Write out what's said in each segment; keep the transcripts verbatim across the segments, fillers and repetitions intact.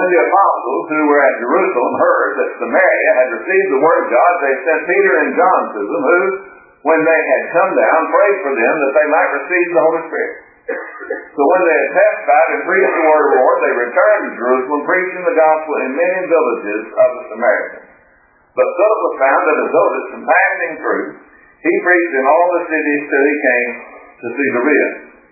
when the apostles who were at Jerusalem heard that Samaria had received the word of God, they sent Peter and John to them, who, when they had come down, prayed for them that they might receive the Holy Spirit. So when they had testified and preached the word of the Lord, they returned to Jerusalem, preaching the gospel in many villages of the Samaritans. But Philip was found at Azotus, and passing through, he preached in all the cities till he came to Caesarea.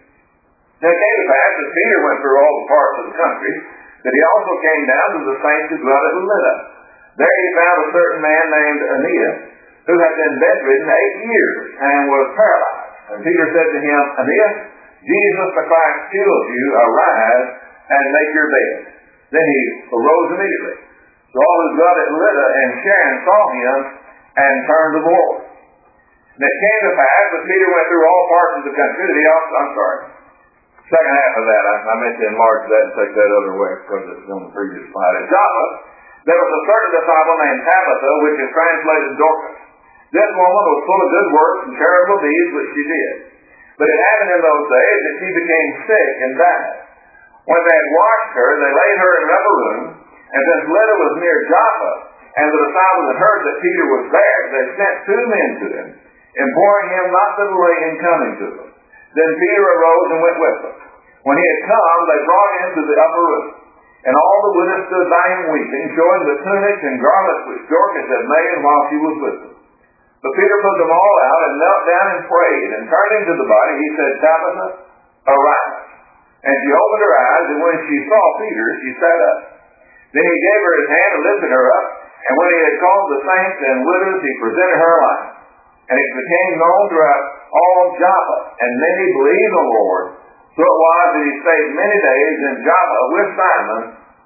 Now it came to pass that Peter went through all the parts of the country, that he also came down to the saints who dwelt at Lydda. There he found a certain man named Aeneas, who had been bedridden eight years, and was paralyzed. And Peter said to him, Aeneas, Jesus the Christ heals you, arise and make your bed. Then he arose immediately. So all who dwelt at Lydda and Sharon saw him, and turned to the Lord. And it came to pass that Peter went through all parts of the country, that he also, I'm sorry, second half of that, I, I meant to enlarge that and take that other way because it's on the previous slide. At Joppa, there was a certain disciple named Tabitha, which is translated Dorcas. This woman was full of good works and charitable deeds which she did. But it happened in those days that she became sick and died. When they had washed her, they laid her in an upper room, and since Lydda was near Joppa, and the disciples had heard that Peter was there, they sent two men to him, imploring him not to delay in coming to them. Then Peter arose and went with them. When he had come, they brought him to the upper room. And all the women stood by him weeping, showing the tunics and garments which Dorcas had made while she was with them. But Peter put them all out and knelt down and prayed. And turning to the body, he said, Tabitha, arise. And she opened her eyes, and when she saw Peter, she sat up. Then he gave her his hand and lifted her up. And when he had called the saints and widows, he presented her alive. And it became known throughout all Joppa, and many believed in the Lord. So it was that he stayed many days in Joppa with Simon,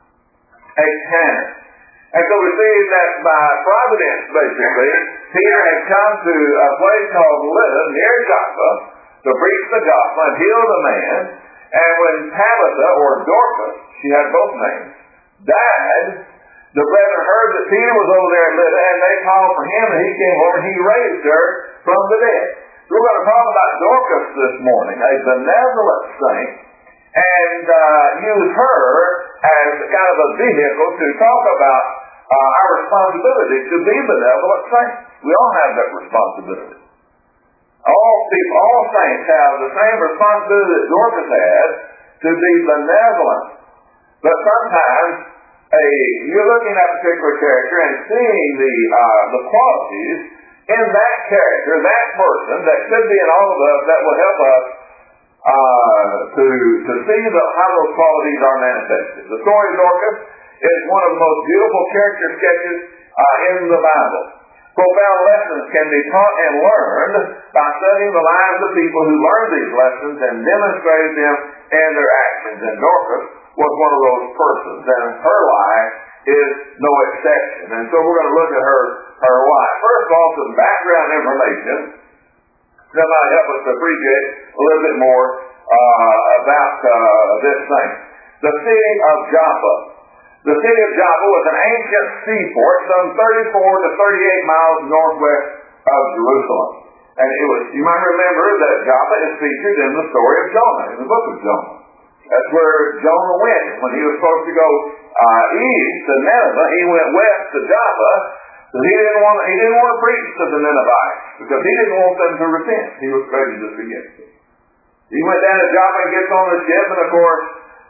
a tanner. And so we see that by providence, basically, Peter had come to a place called Lydda, near Joppa, to preach the gospel and heal the man. And when Tabitha, or Dorcas, she had both names, died, the brethren heard that Peter was over there at Lydda, and they called for him, and he came over, and he raised her from the dead. So we're going to talk about Dorcas this morning, a benevolent saint, and uh, use her as kind of a vehicle to talk about uh, our responsibility to be benevolent saints. We all have that responsibility. All people, all saints have the same responsibility that Dorcas had to be benevolent. But sometimes a, you're looking at a particular character and seeing the uh, the qualities in that character, that person, that could be in all of us, that will help us uh, to to see the, how those qualities are manifested. The story of Dorcas is one of the most beautiful character sketches uh, in the Bible. Profound lessons can be taught and learned by studying the lives of people who learned these lessons and demonstrated them in their actions. And Dorcas was one of those persons, and her life is no exception. And so we're going to look at her, her life. First of all, some background information that might help us to appreciate a little bit more uh, about uh, this thing. The city of Joppa. The city of Joppa was an ancient seaport some thirty-four to thirty-eight miles northwest of Jerusalem. And it was, you might remember that Joppa is featured in the story of Jonah, in the book of Jonah. That's where Jonah went. When he was supposed to go uh, east to Nineveh, he went west to Joppa, because he didn't want he didn't want to preach to the Ninevites, because he didn't want them to repent. He was prejudiced against them. He went down to Joppa and gets on the ship, and of course,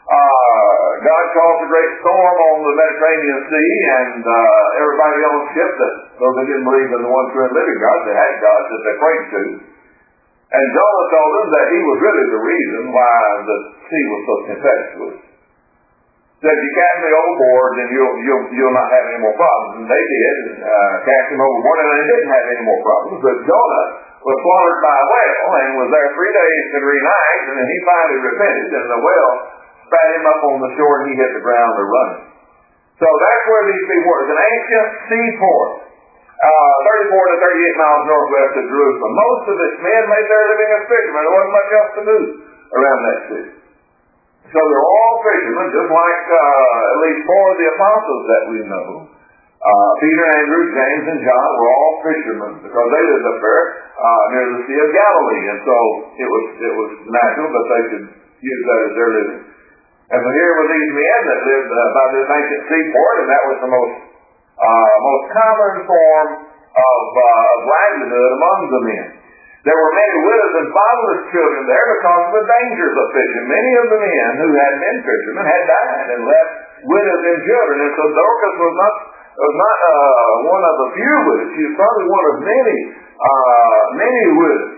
uh, God caused a great storm on the Mediterranean Sea, and uh, everybody on the ship, that those that didn't believe in the one true and living God, they had God that they prayed to. And Jonah told them that he was really the reason why the sea was so tempestuous. Said, you cast me overboard, then you'll, you'll, you'll not have any more problems. And they did, uh, cast him overboard, and they didn't have any more problems. But Jonah was slaughtered by a whale, and was there three days and three nights, and then he finally repented, and the whale spat him up on the shore, and he hit the ground to run. So that's where these people were. It's an ancient seaport. Uh, thirty-four to thirty-eight miles northwest of Jerusalem. Most of its men made their living as fishermen. There wasn't much else to do around that city. So they're all fishermen, just like uh, at least four of the apostles that we know. Uh, Peter, Andrew, James, and John were all fishermen because they lived up there uh, near the Sea of Galilee. And so it was it was natural that they could use that as their living. And so here were these men that lived uh, by this ancient seaport, and that was the most uh, most common form of, uh, of livelihood among the men. There were many widows and fatherless children there because of the dangers of fishing. Many of the men who had been fishermen had died and left widows and children. And so Dorcas was not was not uh, one of the few widows. She was probably one of many, uh, many widows.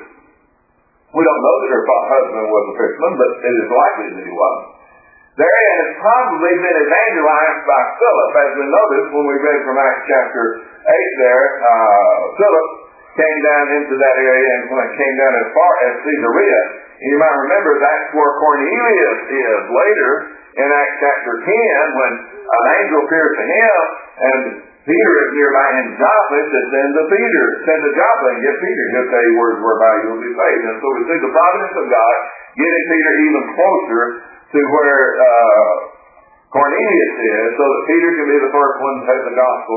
We don't know that her husband was a fisherman, but it is likely that he was. Therein has probably been evangelized by Philip, as we noticed when we read from Acts chapter eight there. Uh, Philip came down into that area, and when it came down as far as Caesarea, and you might remember that's where Cornelius is later in Acts chapter ten, when an angel appears to him, and Peter is nearby in Joppa, to send to Peter, send to Joppa and get Peter. He'll tell you words whereby you'll be saved. And so we see the providence of God getting Peter even closer to where uh, Cornelius is, so that Peter can be the first one to take the gospel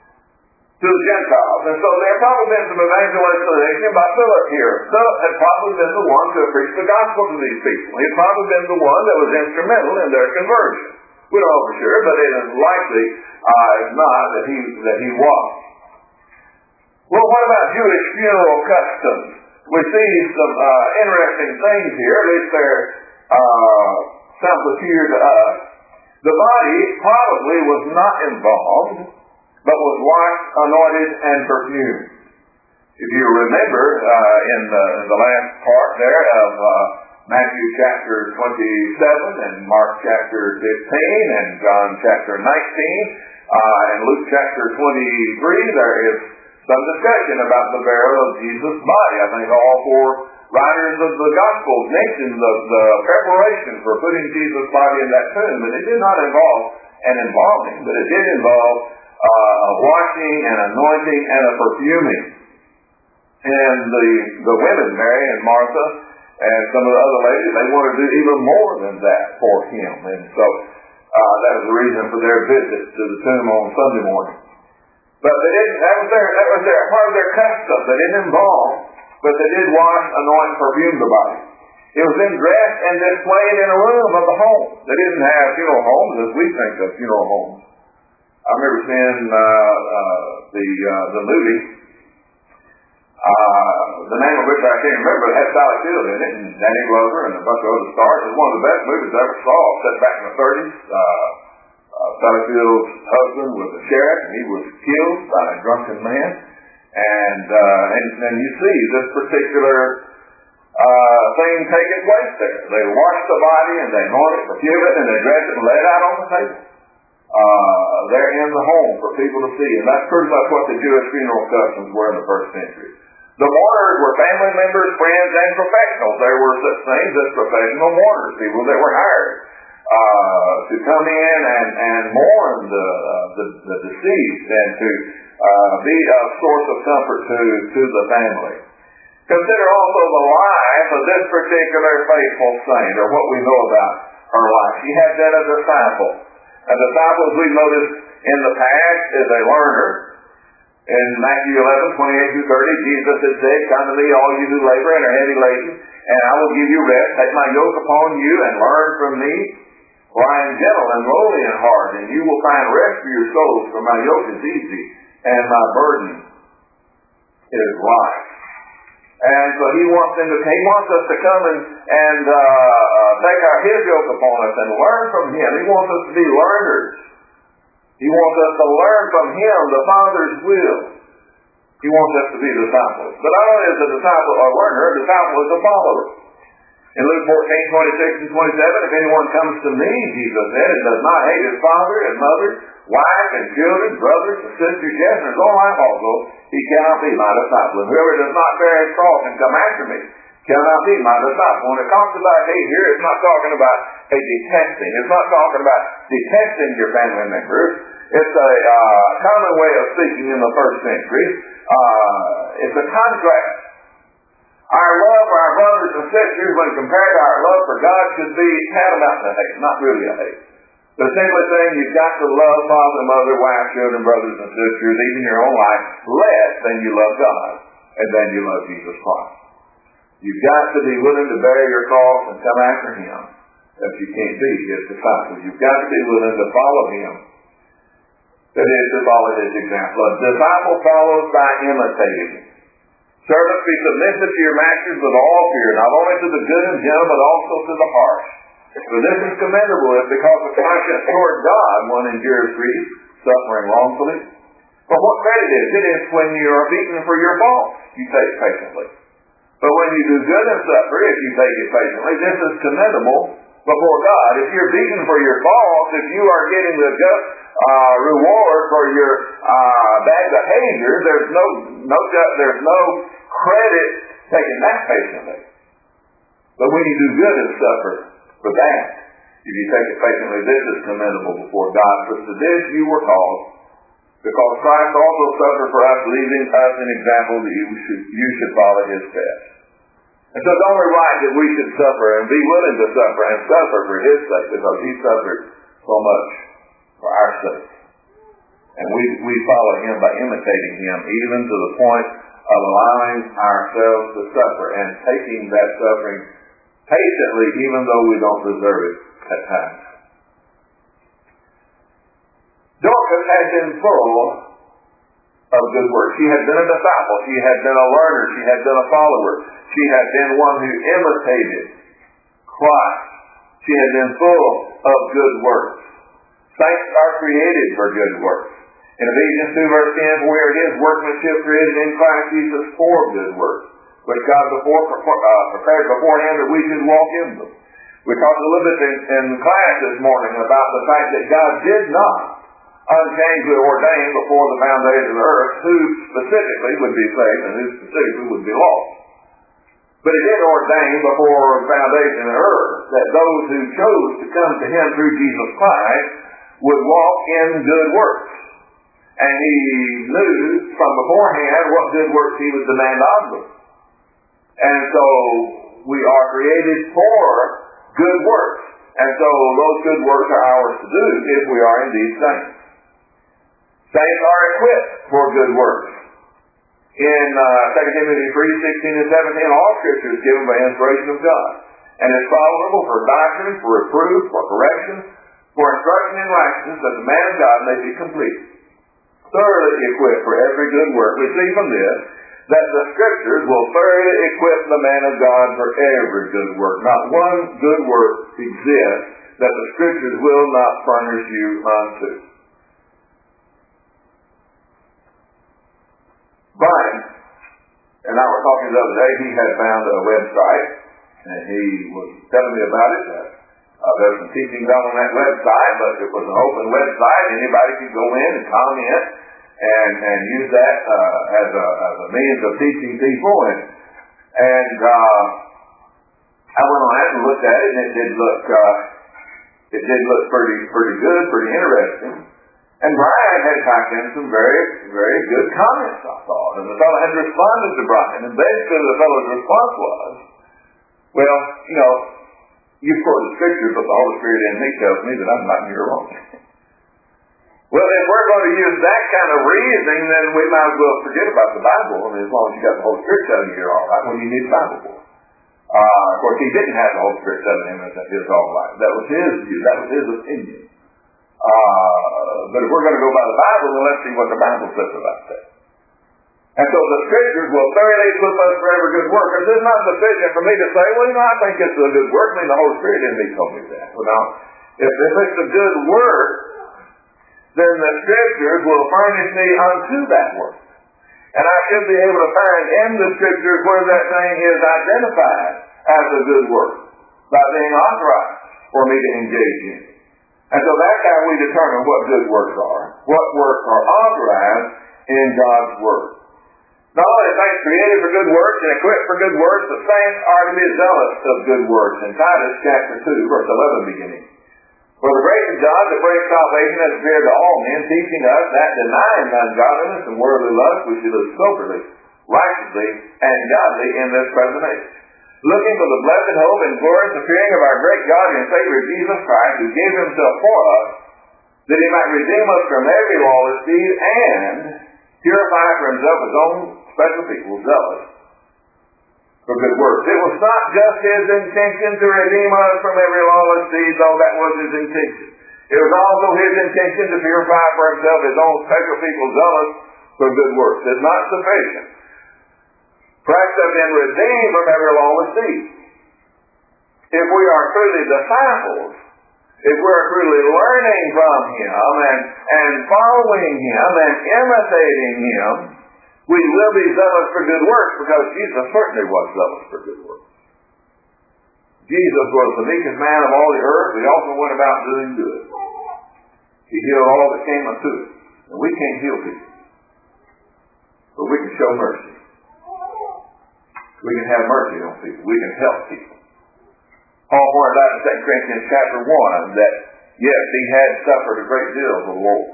to the Gentiles. And so there have probably been some evangelization by Philip here. Philip had probably been the one to preach the gospel to these people. He had probably been the one that was instrumental in their conversion. We don't know for sure, but it is likely, uh, if not, that he that he was. Well, what about Jewish funeral customs? We see some uh, interesting things here. At least they're uh, something clear to us. The body probably was not embalmed, but was washed, anointed, and perfumed. If you remember uh, in, the, in the last part there of uh, Matthew chapter twenty-seven and Mark chapter fifteen and John chapter nineteen uh, and Luke chapter twenty-three, there is some discussion about the burial of Jesus' body. I think all four writers of the Gospels mentioned the, the preparation for putting Jesus' body in that tomb, and it did not involve an embalming, but it did involve uh, a washing and anointing and a perfuming. And the, the women, Mary and Martha, and some of the other ladies, they wanted to do even more than that for him. And so uh, that was the reason for their visit to the tomb on Sunday morning. But they didn't, that was their, that was their, part of their custom. They didn't embalm, but they did wash, anoint, and perfume the body. It was then dressed and displayed in a room of the home. They didn't have funeral homes as we think of funeral homes. I remember seeing uh, uh, the uh, the movie, uh, the name of which I can't remember, it had Sally Field in it, and Danny Glover and a bunch of other stars. It was one of the best movies I ever saw, set back in the thirties. Uh, uh, Sally Field's husband was a sheriff, and he was killed by a drunken man. And uh, and, and you see this particular uh, thing taking place there. They wash the body, and they anoint it, perfume it, and they dress it and lay it out on the table. Uh, they're in the home for people to see. And that's pretty much what the Jewish funeral customs were in the first century. The mourners were family members, friends, and professionals. There were such things as professional mourners, people that were hired uh, to come in and, and mourn the, uh, the, the deceased and to uh, be a source of comfort to, to the family. Consider also the life of this particular faithful saint, or what we know about her life. She had been a disciple. A disciple, as we noticed in the past, is a learner. In Matthew eleven, twenty-eight through thirty, Jesus had said, "Come to me, all you who labor and are heavy laden, and I will give you rest. Take my yoke upon you and learn from me, for I am gentle and lowly in heart, and you will find rest for your souls, for my yoke is easy, and my burden is light." And so he wants them to, he wants us to come and, and uh, take our his yoke upon us and learn from him. He wants us to be learners. He wants us to learn from him the Father's will. He wants us to be disciples. But not only is a disciple a learner, a disciple is a follower. In Luke fourteen, twenty-six and twenty-seven, if anyone comes to me, Jesus said, and does not hate his father and mother, wife and children, brothers and sisters, yes, and his own life also, he cannot be my disciple. And whoever does not bear his cross and come after me cannot be my disciple. When it talks about hate here, it's not talking about a detesting. It's not talking about detesting your family members. It's a uh, common way of speaking in the first century. Uh, it's a contrast. Our love for our brothers and sisters, when compared to our love for God, should be tantamount to hate, not really a hate. But simply saying you've got to love father, mother, wife, children, brothers and sisters, even your own life, less than you love God and than you love Jesus Christ. You've got to be willing to bear your cross and come after him. if you can't be his disciple. You've got to be willing to follow him. That is, to follow his example. A disciple follows by imitating. Servants, be submissive to your masters with all fear, not only to the good and gentle, but also to the harsh. For this is commendable, if because of conscience toward God one endures grief, suffering wrongfully. For what credit is it if when you are beaten for your faults, you take it patiently? But when you do good and suffer, if you take it patiently, this is commendable before God. If you're beaten for your faults, if you are getting the just uh, reward for your uh, bad behavior, there's no no there's no credit taking that patiently. But when you do good and suffer for that, if you take it patiently, this is commendable before God. For to this you were called, because Christ also suffered for us, leaving us an example that you should you should follow his steps. And so it's only right that we should suffer and be willing to suffer and suffer for his sake, because he suffered so much for our sake. And we we follow him by imitating him, even to the point of allowing ourselves to suffer and taking that suffering patiently, even though we don't deserve it at times. Dorcas had been full of good works. She had been a disciple. She had been a learner. She had been a follower. She had been one who imitated Christ. She had been full of good works. Saints are created for good works. In Ephesians two verse ten, for we are his workmanship created in Christ Jesus for good works, which God before uh, prepared beforehand that we should walk in them. We talked a little bit in, in class this morning about the fact that God did not unchangeably ordain before the foundation of the earth who specifically would be saved and who specifically would be lost. But he did ordain before the foundation of the earth that those who chose to come to him through Jesus Christ would walk in good works. And he knew from beforehand what good works he would demand of them. And so we are created for good works. And so those good works are ours to do if we are indeed saints. Saints are equipped for good works. In uh, Second Timothy three, sixteen and seventeen, all Scripture is given by inspiration of God, and is profitable for doctrine, for reproof, for correction, for instruction in righteousness, that the man of God may be complete, thoroughly equipped for every good work. We see from this that the Scriptures will thoroughly equip the man of God for every good work. Not one good work exists that the Scriptures will not furnish you unto. Brian and I were talking the other day. He had found a website, and he was telling me about it. Uh, uh, there was some teaching done on that website, but it was an open website. Anybody could go in and comment and, and use that uh, as, a, as a means of teaching people. And, and uh, I went on that and looked at it, and it did look uh, it did look pretty pretty good, pretty interesting. And Brian had typed in some very, very good comments, I thought. And the fellow had responded to Brian. And basically the fellow's response was, well, you know, you quote the Scripture, but the Holy Spirit in me tells me that I'm not in your wrong. Well, if we're going to use that kind of reasoning, then we might as well forget about the Bible. I mean, as long as you got the Holy Spirit telling you you're all right, what do you need the Bible for? Uh, of course, he didn't have the Holy Spirit telling him that he was all right. That was his view. That was his opinion. Uh, but if we're going to go by the Bible, then let's see what the Bible says about that. And so the Scriptures will thoroughly equip us for every good work. And it's not sufficient for me to say, well, you know, I think it's a good work. I mean, the Holy Spirit in me told me that. Well, now, if, if it's a good work, then the Scriptures will furnish me unto that work. And I should be able to find in the Scriptures where that thing is identified as a good work by being authorized for me to engage in. And so that's how we determine what good works are, what works are authorized in God's Word. Not only are saints created for good works and equipped for good works, the saints are to be zealous of good works. In Titus chapter two, verse eleven beginning. For the grace of God that brings salvation has appeared to all men, teaching us that denying ungodliness and worldly lust, we should live soberly, righteously, and godly in this present age, looking for the blessed hope and glorious appearing of our great God and Savior Jesus Christ, who gave himself for us, that he might redeem us from every lawless deed and purify for himself his own special people, zealous for good works. It was not just his intention to redeem us from every lawless deed, though that was his intention. It was also his intention to purify for himself his own special people zealous for good works. It's not sufficient. Christ has been redeemed from every lawless deed. If we are truly disciples, if we're truly learning from him and, and following him and imitating him, we will be zealous for good works, because Jesus certainly was zealous for good works. Jesus was the meekest man of all the earth. He also went about doing good. He healed all that came unto him. And we can't heal people, but we can show mercy. We can have mercy on people. We can help people. Paul pointed out in Second Corinthians chapter one that, yes, he had suffered a great deal for the Lord.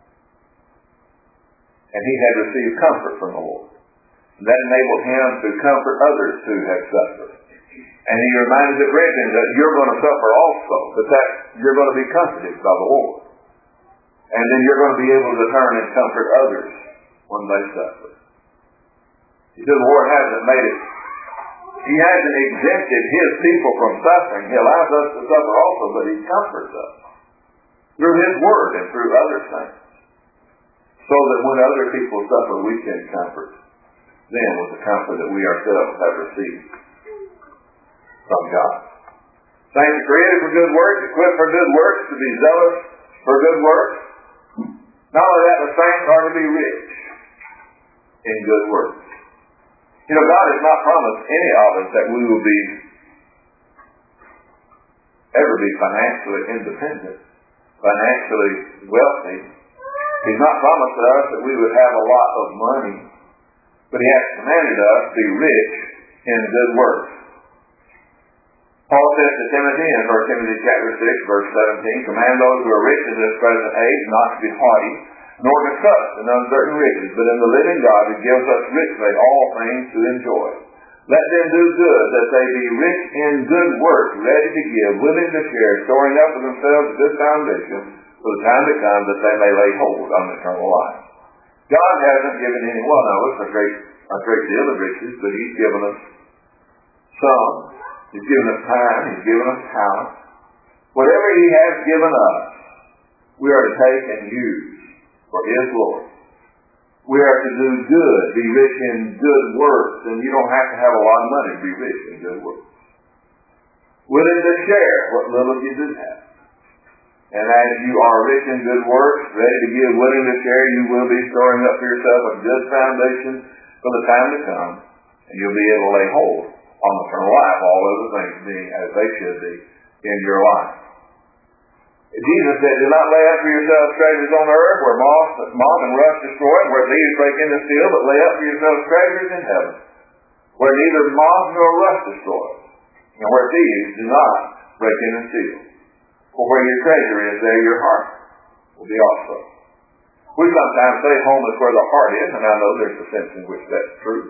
And he had received comfort from the Lord. And that enabled him to comfort others who had suffered. And he reminded the Corinthians that you're going to suffer also, but that you're going to be comforted by the Lord. And then you're going to be able to turn and comfort others when they suffer. He said the Lord hasn't made it. He hasn't exempted his people from suffering. He allows us to suffer also, but he comforts us through his word and through other things, so that when other people suffer, we can comfort them with the comfort that we ourselves have received from God. Saints are created for good works, equipped for good works, to be zealous for good works. Not only that, the saints are to be rich in good works. You know, God has not promised any of us that we will be ever be financially independent, financially wealthy. He's not promised to us that we would have a lot of money, but he has commanded us to be rich in good works. Paul says to Timothy in First Timothy chapter six, verse seventeen, command those who are rich in this present age not to be haughty, nor to trust in uncertain riches, but in the living God who gives us richly all things to enjoy. Let them do good, that they be rich in good works, ready to give, willing to share, storing up for themselves a good foundation, for the time to come, that they may lay hold on eternal life. God hasn't given any one of us a great, a great deal of riches, but he's given us some. He's given us time. He's given us talent. Whatever he has given us, we are to take and use for his glory. We are to do good, be rich in good works, and you don't have to have a lot of money to be rich in good works. Willing to share what little you do have. And as you are rich in good works, ready to give, willing to share, you will be storing up for yourself a good foundation for the time to come, and you'll be able to lay hold on eternal life, all other things being as they should be in your life. Jesus said, do not lay up for yourselves treasures on earth, where moth, moth and rust destroy, and where thieves break in to steal, but lay up for yourselves treasures in heaven, where neither moth nor rust destroys, and where thieves do not break in and steal. For where your treasure is, there your heart will be also. We sometimes say home is where the heart is, and I know there's a sense in which that's true.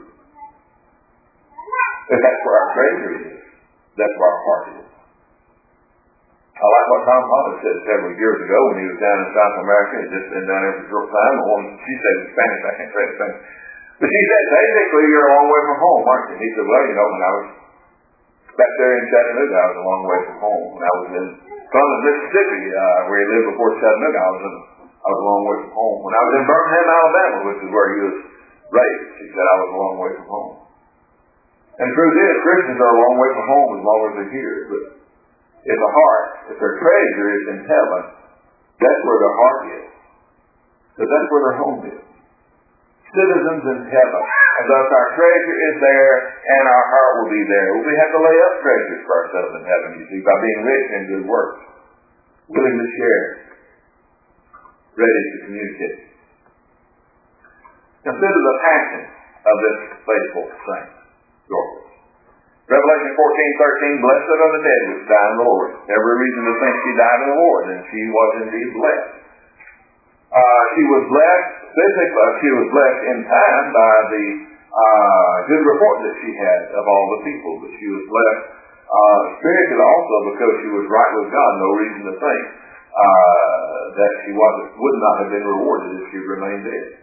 If that's where our treasure is, that's where our heart is. I like what Tom Holland said several years ago when he was down in South America. He'd just been down there for a short time. And she said in Spanish, I can't say it in Spanish. But she said, basically, you're a long way from home, aren't you? And he said, well, you know, when I was back there in Chattanooga, I was a long way from home. When I was in Columbus, Mississippi, uh, where he lived before Chattanooga, I was, in, I was a long way from home. When I was in Birmingham, Alabama, which is where he was raised, he said I was a long way from home. And the truth is, Christians are a long way from home as long as they're here. But if the heart, if their treasure is in heaven, that's where their heart is. Because that's where their home is. Citizens in heaven. And thus our treasure is there, and our heart will be there. We have to lay up treasures for ourselves in heaven, you see, by being rich in good works, willing to share, ready to communicate. Consider the passion of this faithful saint, Dorcas. Revelation fourteen thirteen, blessed are the dead which die in the Lord. Every reason to think she died in the Lord, and she was indeed blessed. Uh, she was blessed physically, she was blessed in time by the uh, good report that she had of all the people, but she was blessed uh, spiritually also because she was right with God. No reason to think uh, that she wasn't, would not have been rewarded if she remained dead.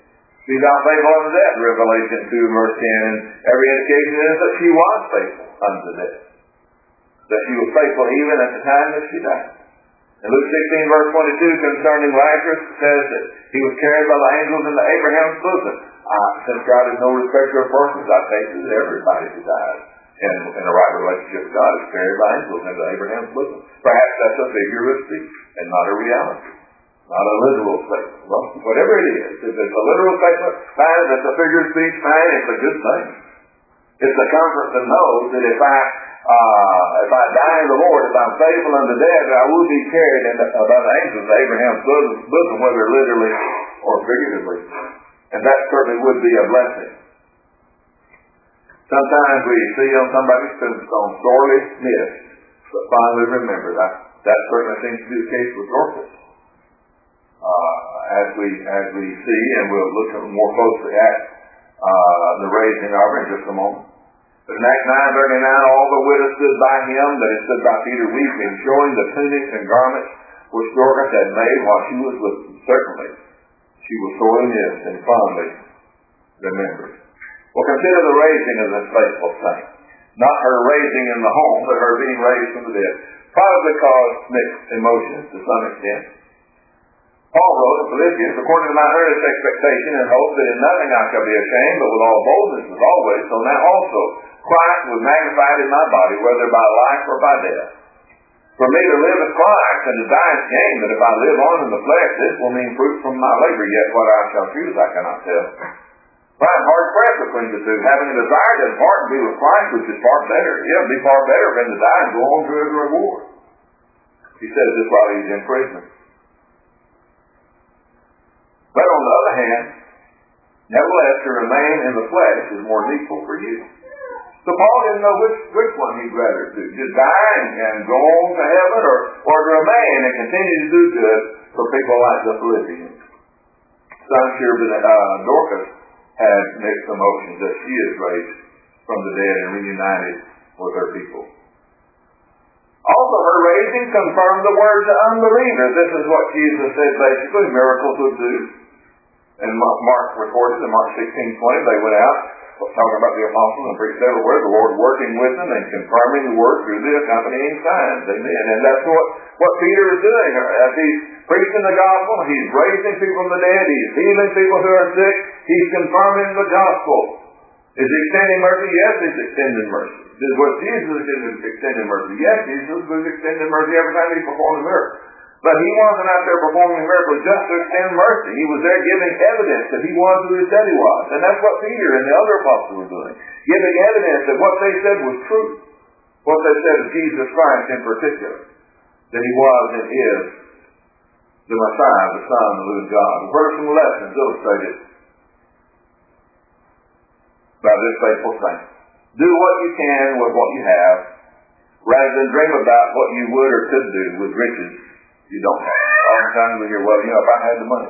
She's not faithful unto death, Revelation two, verse ten. And every indication is that she was faithful unto death. That she was faithful even at the time that she died. In Luke sixteen, verse twenty-two, concerning Lazarus, it says that he was carried by the angels into Abraham's bosom. Uh, since God is no respecter of persons, I take it that everybody who dies in, in a right relationship with God is carried by angels into Abraham's bosom. Perhaps that's a figure of speech and not a reality. Not a literal statement. Well, whatever it is, if it's a literal statement, fine. If it's a figure of speech, fine. It's a good thing. It's a comfort to know that if I uh, if I die in the Lord, if I'm faithful unto death, I will be carried in the, by the angels of Abraham's bosom, whether literally or figuratively. And that certainly would be a blessing. Sometimes we see on somebody's tombstone sorely missed, but finally remembered. That, that certainly seems to be the case with Dorcas. Uh, as we as we see, and we'll look more closely at uh, the raising of her in just a moment. But in Acts nine thirty-nine, all the widows stood by him, that is stood by Peter weeping, showing the tunics and garments which Dorcas had made while she was with them. Certainly, she was sorely missed and fondly remembered. Well, consider the raising of this faithful saint. Not her raising in the home, but her being raised from the dead. Probably caused mixed emotions to some extent. Paul wrote in Philippians, according to my earnest expectation and hope that in nothing I shall be ashamed, but with all boldness as always, so now also Christ was magnified in my body, whether by life or by death. For me to live is Christ, and to die is gain, that if I live on in the flesh, this will mean fruit from my labor, yet what I shall choose I cannot tell. But I'm hard pressed between the two, having a desire to depart and be with Christ, which is far better. Yeah, it would be far better than to die and go on to his reward. He says this while he's in prison. But on the other hand, nevertheless, to remain in the flesh is more needful for you. So Paul didn't know which, which one he'd rather do. To die and, and go on to heaven, or, or to remain and continue to do good for people like the Philippians. So I'm sure that uh, Dorcas had mixed emotions that she is raised from the dead and reunited with her people. Also, her raising confirmed the word to unbelievers. This is what Jesus said basically miracles would do. And Mark recorded in Mark sixteen twenty, they went out talking about the apostles and preached everywhere, the Lord working with them and confirming the word through the accompanying signs. Amen. And that's what, what Peter is doing. As he's preaching the gospel, he's raising people from the dead, he's healing people who are sick, he's confirming the gospel. Is he extending mercy? Yes, he's extending mercy. Was Jesus extending mercy? Yes, Jesus was extending mercy every time he performed a miracle. But he wasn't out there performing miracles just to extend mercy. He was there giving evidence that he was who he said he was. And that's what Peter and the other apostles were doing. Giving evidence that what they said was true. What they said of Jesus Christ in particular. That he was and is the Messiah, the Son of the living God. The verse from the lessons illustrated by this faithful saint. Do what you can with what you have, rather than dream about what you would or could do with riches you don't have. Oftentimes we hear, well, you know, if I had the money.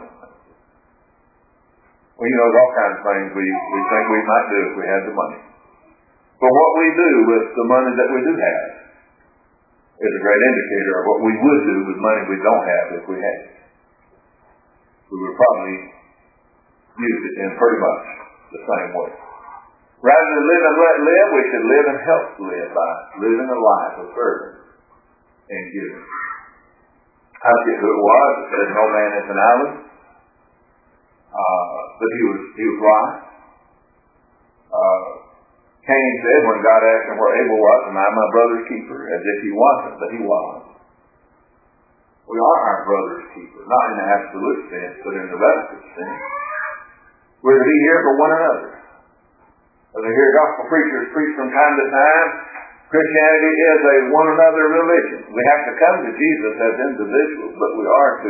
Well, you know, there's all kinds of things we, we think we might do if we had the money. But what we do with the money that we do have is a great indicator of what we would do with money we don't have if we had it. We would probably use it in pretty much the same way. Rather than live and let live, we should live and help live by living a life of service and giving. I forget who it was that said, no man is an island. Uh, but he was, he was right. Uh, Cain said when God asked him where Abel was, am I my brother's keeper? As if he wasn't, but he was. We are our brother's keeper, not in the absolute sense, but in the relative sense. We're to be here for one another. As I hear gospel preachers preach from time to time, Christianity is a one another religion. We have to come to Jesus as individuals, but we are to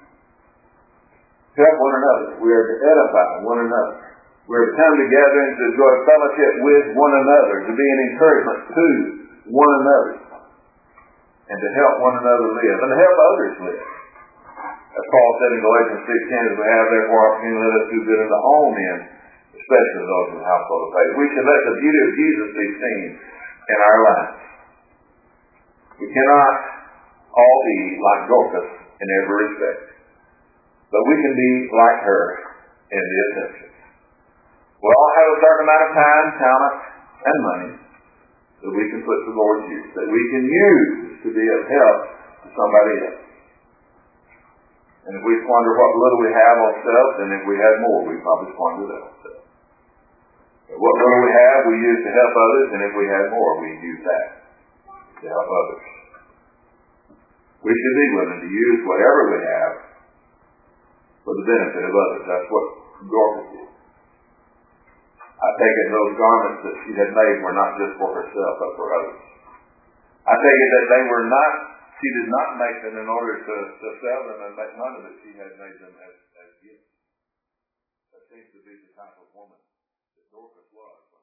help one another. We are to edify one another. We are to come together and to enjoy fellowship with one another, to be an encouragement to one another, and to help one another live, and to help others live. As Paul said in Galatians six ten, as we have therefore opportunity, let us do good unto all men, especially those in the household of faith. We should let the beauty of Jesus be seen in our lives. We cannot all be like Dorcas in every respect, but we can be like her in the essentials. We all have a certain amount of time, talent, and money that we can put to the Lord's use, that we can use to be of help to somebody else. And if we squander what little we have on self, then if we had more, we'd probably squander that on self. But what little we have, we use to help others, and if we had more, we'd use that to help others. We should be willing to use whatever we have for the benefit of others. That's what Dorcas did. I take it those garments that she had made were not just for herself, but for others. I take it that they were not, she did not make them in order to, to sell them and make money, but she had made them as, as gifts. That seems to be the type of woman that Dorcas was.